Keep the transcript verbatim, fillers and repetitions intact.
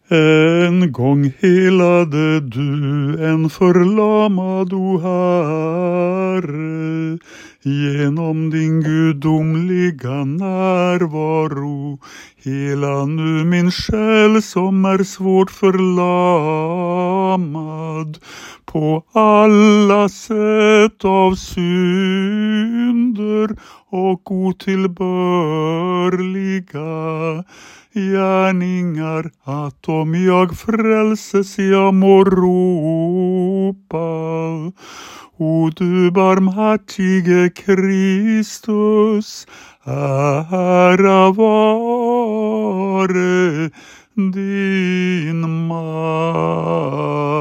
En gång helade du en förlamad, o Herre, genom din gudomliga närvaro. Hela nu min själ som är svårt förlamad på alla sätt av synder och otillbörliga gärningar, att om jag frälses jag må ropa: O du barmhärtige Kristus, ära vare din makt.